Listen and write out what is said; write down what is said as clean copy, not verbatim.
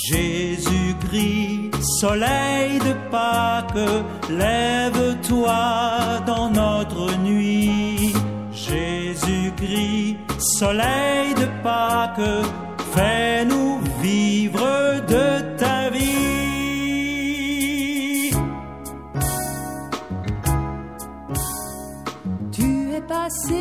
Jésus-Christ, soleil de Pâques, lève-toi dans notre nuit. Jésus-Christ, soleil de Pâques, fais-nous vivre de ta vie. Tu es passé